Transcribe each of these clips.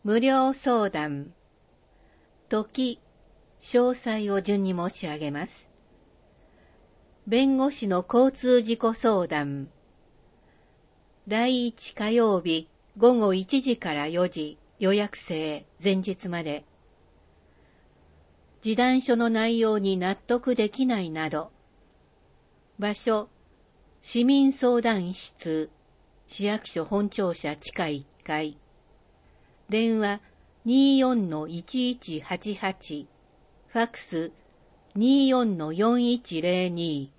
無料相談。時、詳細を順に申し上げます。弁護士の交通事故相談。第1火曜日午後1時から4時、予約制、前日まで。示談書の内容に納得できないなど。場所、市民相談室、市役所本庁舎地下1階。電話 24-1188、ファックス 24-4102。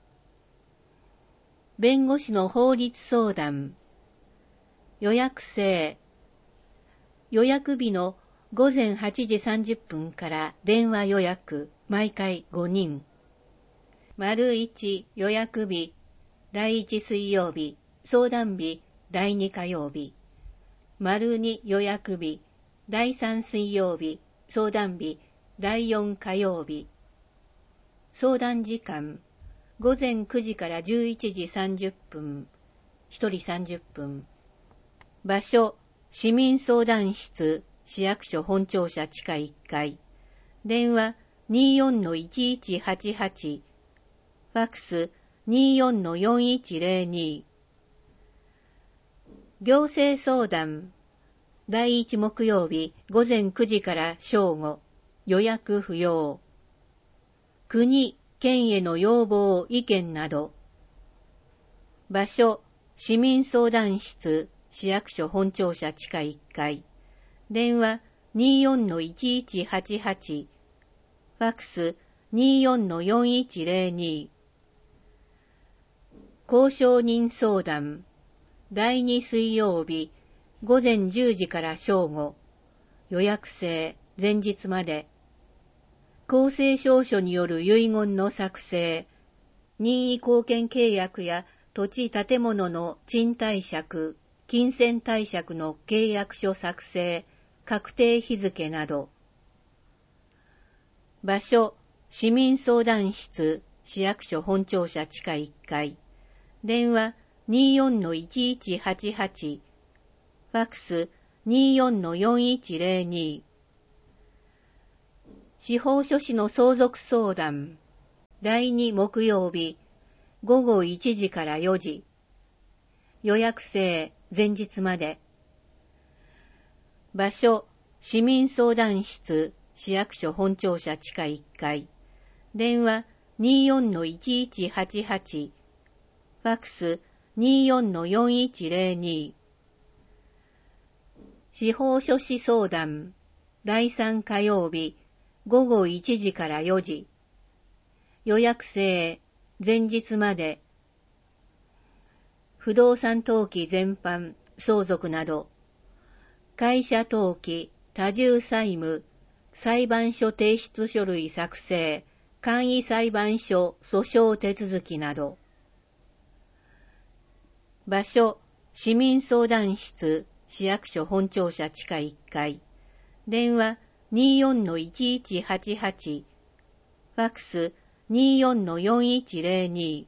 弁護士の法律相談。予約制。予約日の午前8時30分から電話予約、毎回5人。丸1予約日、第1水曜日、相談日、第2火曜日。丸2予約日、第3水曜日、相談日、第4火曜日。相談時間、午前9時から11時30分、1人30分。場所、市民相談室、市役所本庁舎地下1階。電話 24-1188、ファックス 24-4102。行政相談。第1木曜日午前9時から正午。予約不要。国、県への要望、意見など。場所、市民相談室、市役所本庁舎地下1階。電話 24-1188。ファックス 24-4102。交渉人相談。第2水曜日、午前10時から正午。予約制、前日まで。公正証書による遺言の作成、任意貢献契約や土地建物の賃貸借、金銭貸借の契約書作成、確定日付など。場所、市民相談室、市役所本庁舎地下1階。電話 24-1188、ファックス 24-4102。司法書士の相続相談。第2木曜日、午後1時から4時。予約制、前日まで。場所、市民相談室、市役所本庁舎地下1階。電話 24-1188、ファックス 24-4102。司法書士相談。第3火曜日、午後1時から4時。予約制、前日まで。不動産登記全般、相続など。会社登記、多重債務、裁判所提出書類作成、簡易裁判所訴訟手続きなど。場所、市民相談室、市役所本庁舎地下1階。電話 24-1188、ファックス 24-4102。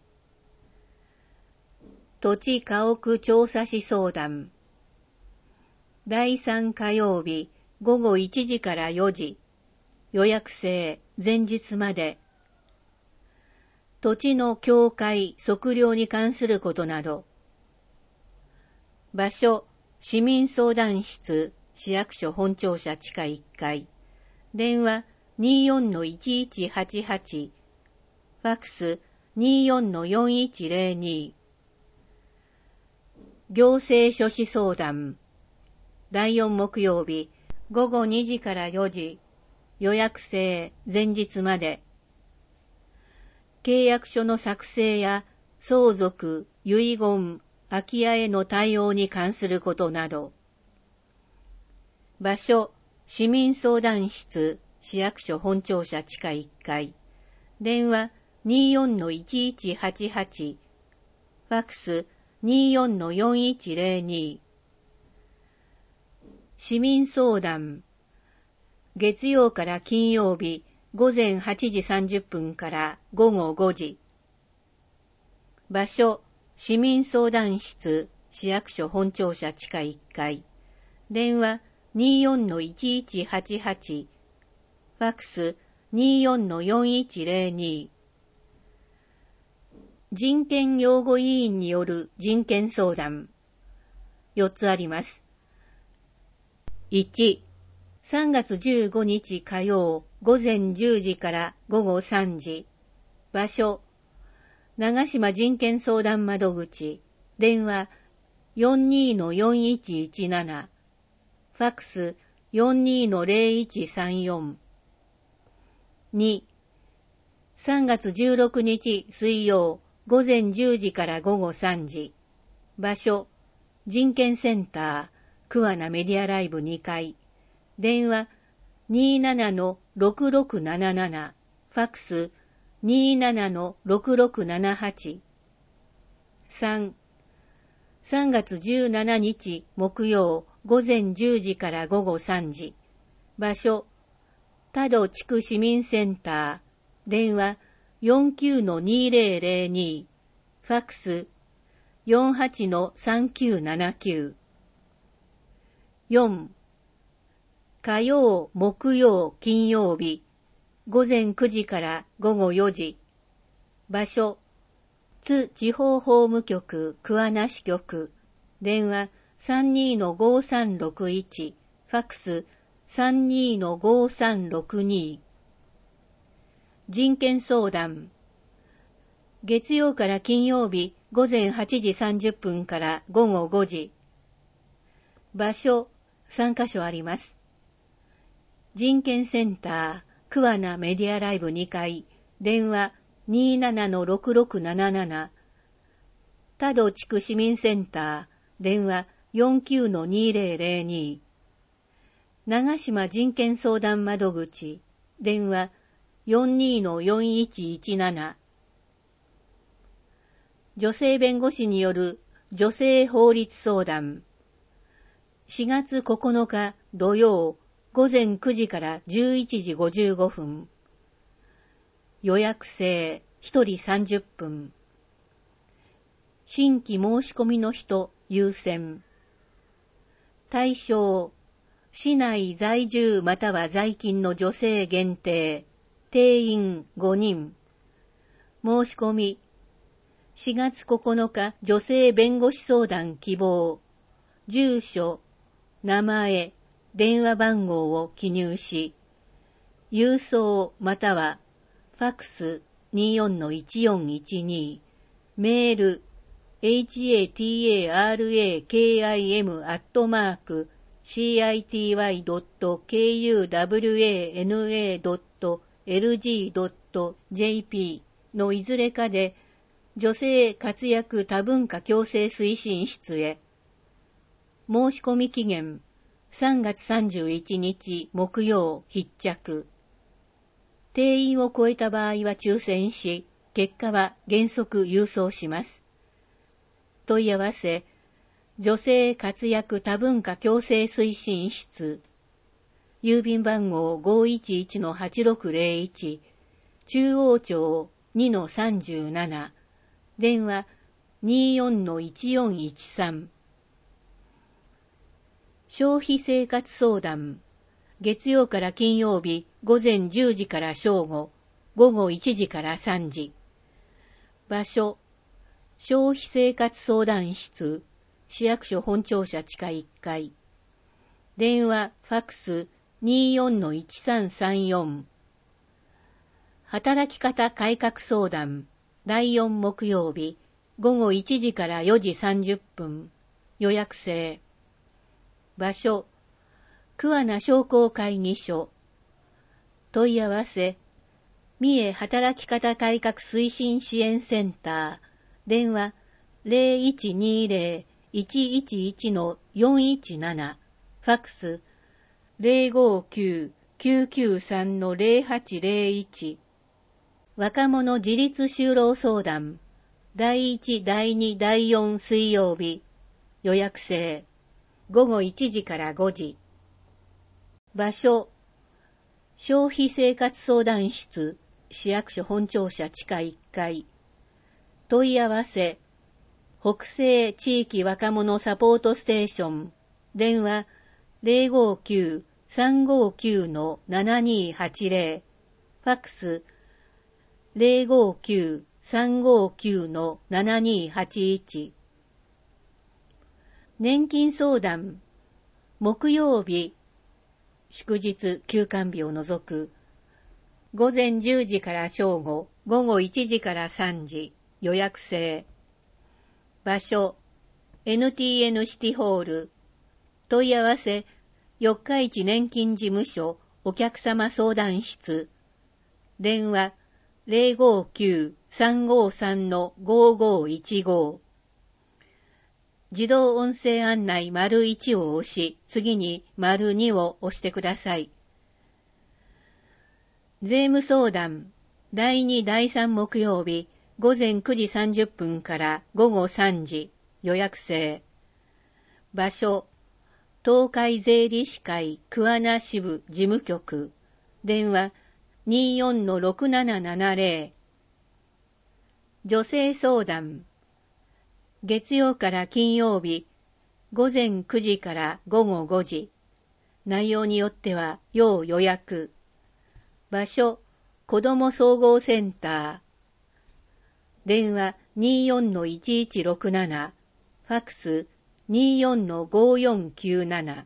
土地家屋調査士相談。第3火曜日午後1時から4時。予約制、前日まで。土地の境界、測量に関することなど。場所、市民相談室、市役所本庁舎地下1階。電話 24-1188、ファックス 24-4102。行政書士相談。第4木曜日、午後2時から4時。予約制、前日まで。契約書の作成や相続、遺言、空き家への対応に関することなど。場所、市民相談室、市役所本庁舎地下1階。電話 24-1188、ファックス 24-4102。市民相談。月曜から金曜日午前8時30分から午後5時。場所、市民相談室、市役所本庁舎地下1階。電話 24-1188、ファックス 24-4102。人権擁護委員による人権相談。4つあります。1、3月15日火曜午前10時から午後3時。場所、長島人権相談窓口。電話 42-4117。ファックス 42-0134。2、3月16日水曜午前10時から午後3時。場所、人権センター、桑名メディアライブ2階。電話 27-6677。ファックス 27-6678。3、3月17日木曜午前10時から午後3時。場所、多度地区市民センター。電話 49-2002。ファックス 48-3979。4、火曜、木曜、金曜日、午前9時から午後4時。場所、津地方法務局桑名支局。電話 32-5361。ファックス 32-5362。人権相談。月曜から金曜日午前8時30分から午後5時。場所、3カ所あります。人権センター、桑名メディアライブ2階。電話 27-6677。多度地区市民センター。電話 49-2002。長島人権相談窓口。電話 42-4117。女性弁護士による女性法律相談。4月9日土曜午前9時から11時55分。予約制1人30分。新規申し込みの人優先。対象、市内在住または在勤の女性限定。定員5人。申し込み。4月9日女性弁護士相談希望。住所、名前、電話番号を記入し、郵送またはファックス 24-1412、メール hatarakim@city.kuwana.lg.jp のいずれかで女性活躍多文化共生推進室へ。申し込み期限3月31日木曜必着。定員を超えた場合は抽選し、結果は原則郵送します。問い合わせ、女性活躍多文化共生推進室。郵便番号 511-8601、中央町 2-37、電話 24-1413。消費生活相談。月曜から金曜日午前10時から正午、午後1時から3時。場所、消費生活相談室、市役所本庁舎地下1階。電話、ファックス 24-1334。働き方改革相談。第4木曜日、午後1時から4時30分。予約制。場所、桑名商工会議所。問い合わせ、三重働き方改革推進支援センター。電話 0120-111-417。ファックス 059-993-0801。若者自立就労相談。第1、第2、第4水曜日。予約制。午後1時から5時。場所、消費生活相談室、市役所本庁舎地下1階。問い合わせ、北西地域若者サポートステーション。電話 059-359-7280、ファックス 059-359-7281。年金相談、木曜日、祝日休館日を除く、午前10時から正午、午後1時から3時、予約制。場所、NTN シティホール。問い合わせ、四日市年金事務所お客様相談室。電話、059-353-5515。自動音声案内①を押し、次に②を押してください。税務相談、第2、第3木曜日、午前9時30分から午後3時、予約制。場所、東海税理士会桑名支部事務局。電話、24-6770。女性相談、月曜から金曜日、午前9時から午後5時。内容によっては要予約。場所、子ども総合センター。電話 24-1167。ファックス 24-5497。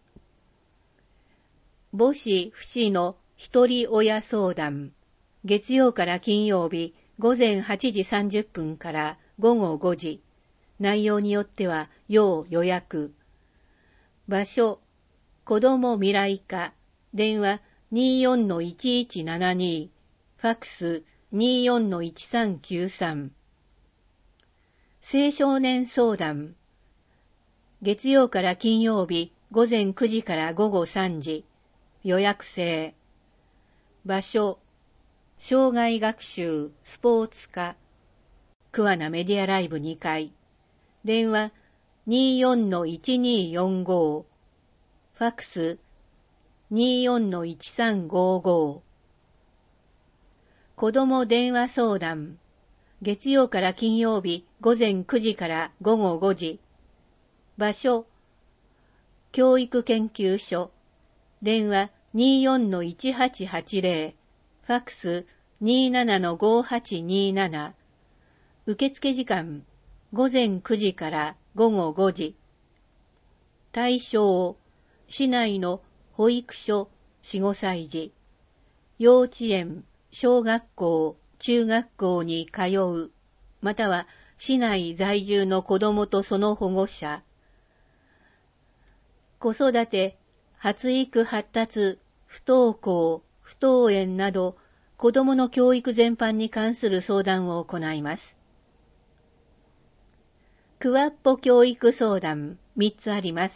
母子父子の一人親相談。月曜から金曜日、午前8時30分から午後5時。内容によっては要予約。場所、子ども未来課。電話 24-1172。ファックス 24-1393。青少年相談。月曜から金曜日、午前9時から午後3時。予約制。場所、障害学習スポーツ課。桑名メディアライブ2階。電話 24-1245。ファックス 24-1355。子ども電話相談。月曜から金曜日午前9時から午後5時。場所、教育研究所。電話 24-1880。ファックス 27-5827。受付時間、午前9時から午後5時。対象、市内の保育所4、5歳児、幼稚園、小学校、中学校に通う、または市内在住の子どもとその保護者。子育て、発育発達、不登校、不登園など、子どもの教育全般に関する相談を行います。クワッポ教育相談3つあります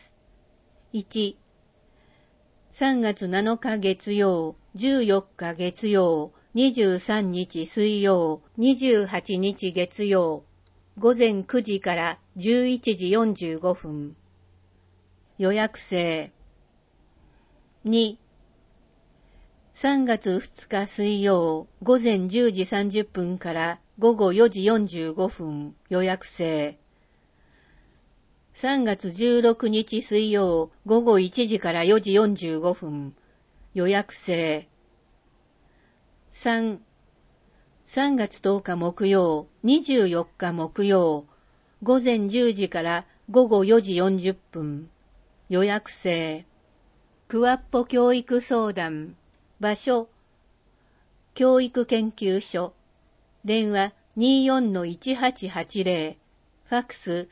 。1、3月7日月曜、14日月曜、23日水曜、28日月曜、午前9時から11時45分。予約制。2、3月2日水曜、午前10時30分から午後4時45分。予約制。3月16日水曜、午後1時から4時45分。予約制。3、3月10日木曜、24日木曜、午前10時から午後4時40分。予約制。クワッポ教育相談。場所、教育研究所。電話 24-1880。ファックス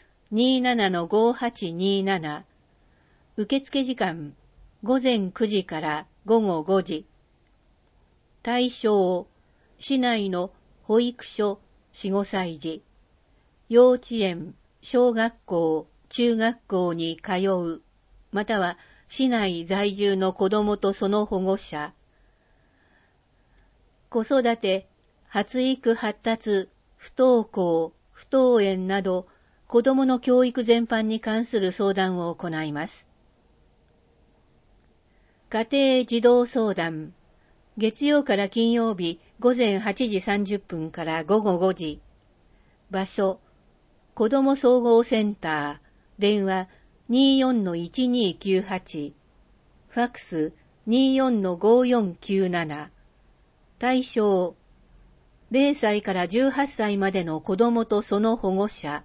27-5827。受付時間、午前9時から午後5時。対象、市内の保育所4、5歳児、幼稚園、小学校、中学校に通う、または市内在住の子どもとその保護者。子育て、発育発達、不登校、不登園など、子どもの教育全般に関する相談を行います。家庭児童相談。月曜から金曜日午前8時30分から午後5時。場所、子ども総合センター。電話 24-1298、ファックス 24-5497、対象、0歳から18歳までの子供とその保護者、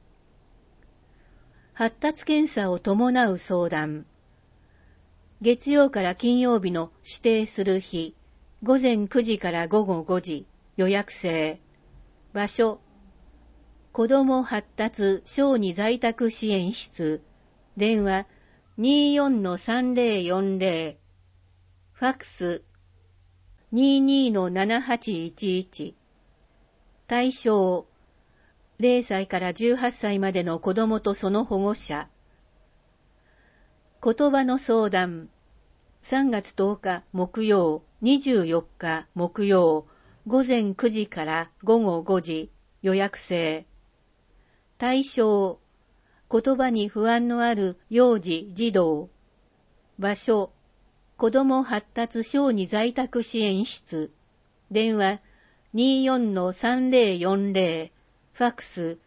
発達検査を伴う相談、月曜から金曜日の指定する日、午前9時から午後5時、予約制、場所、子ども発達小児在宅支援室、電話 24-3040、ファックス 22-7811、対象、0歳から18歳までの子どもとその保護者、言葉の相談、3月10日木曜、24日木曜、午前9時から午後5時、予約制。対象、言葉に不安のある幼児、児童。場所、子ども発達小児在宅支援室。電話 24-3040、ファックス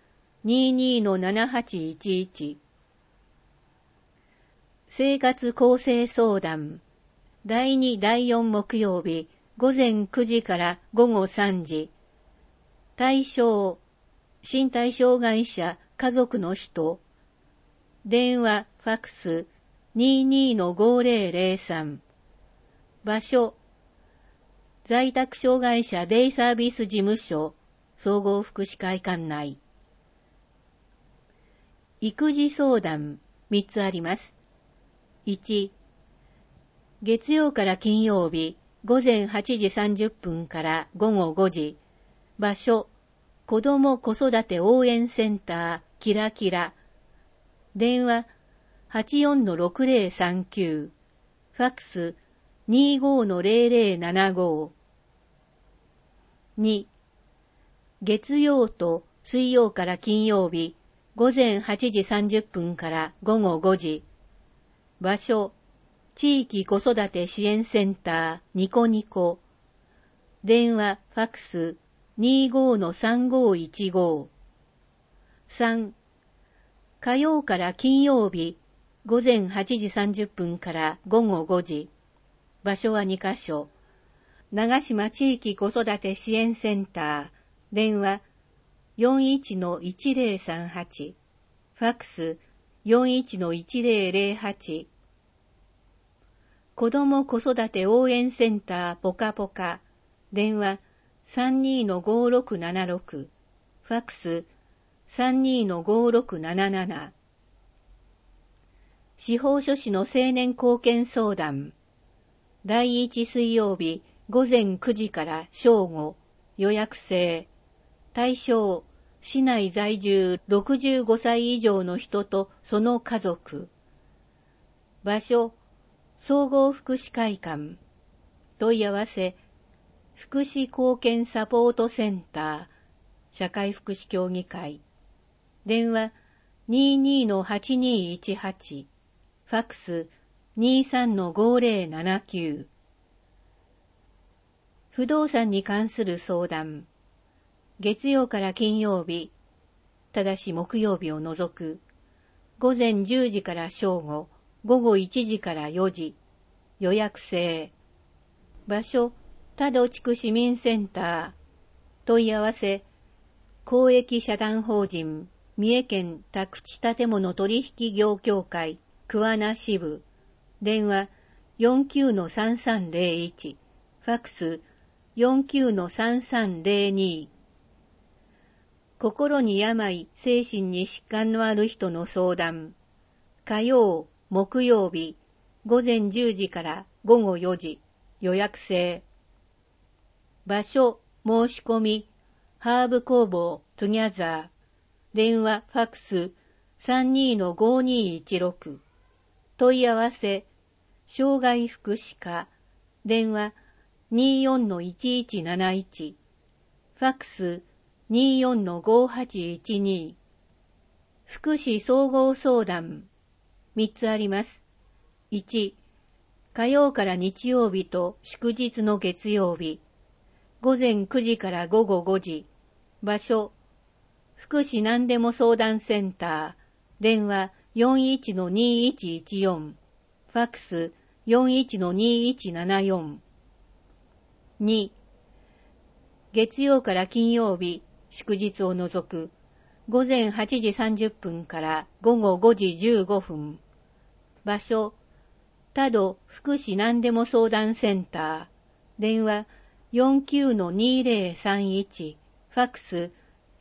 22-7811。生活構成相談。第2、第4木曜日、午前9時から午後3時。対象、身体障害者、家族の人。電話、ファックス 22-5003。場所、在宅障害者デイサービス事務所、総合福祉会館内。育児相談、3つあります。1、月曜から金曜日、午前8時30分から午後5時。場所、子ども子育て応援センター、キラキラ。電話、84-6039。ファックス、25-0075。2、月曜と水曜から金曜日、午前8時30分から午後5時。場所、地域子育て支援センター、ニコニコ。電話、ファックス、25-3515。3、火曜から金曜日、午前8時30分から午後5時。場所は2カ所。長島地域子育て支援センター。電話 41-1038。ファックス 41-1008。子ども子育て応援センターポカポカ。電話 32-5676。ファックス 32-5677。司法書士の青年貢献相談。第1水曜日午前9時から正午。予約制。対象、市内在住65歳以上の人とその家族。場所、総合福祉会館。問い合わせ、福祉貢献サポートセンター、社会福祉協議会。電話 22-8218。ファックス 23-5079。不動産に関する相談。月曜から金曜日、ただし木曜日を除く。午前10時から正午、午後1時から4時。予約制。場所、多度地区市民センター。問い合わせ、公益社団法人、三重県宅地建物取引業協会、桑名支部。電話 49-3301。ファックス 49-3302。心に病、精神に疾患のある人の相談。火曜、木曜日、午前10時から午後4時。予約制。場所、申し込み、ハーブ工房、トゥギャザー。電話、ファックス 32-5216。問い合わせ、障害福祉課。電話 24-1171。ファックス 24-5812。福祉総合相談。3つあります。1、火曜から日曜日と祝日の月曜日。午前9時から午後5時。場所、福祉何でも相談センター。電話 41-2114、ファックス 41-2174。2、月曜から金曜日、祝日を除く、午前8時30分から午後5時15分。場所、多度福祉何でも相談センター。電話 49-2031、ファックス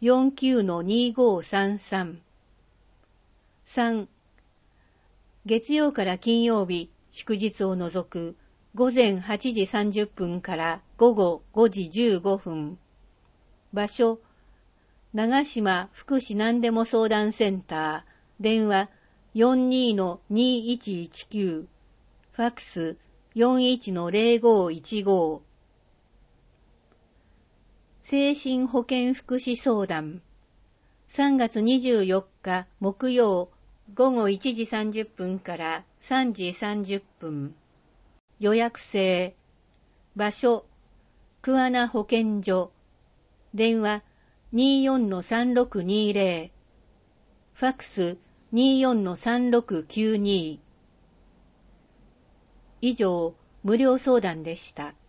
49-2533。3、月曜から金曜日、祝日を除く、午前8時30分から午後5時15分。場所、長島福祉何でも相談センター。電話 42-2119、ファックス 41-0515。精神保健福祉相談。3月24日木曜午後1時30分から3時30分。予約制。場所、桑名保健所。電話 24-3620。ファックス 24-3692。以上、無料相談でした。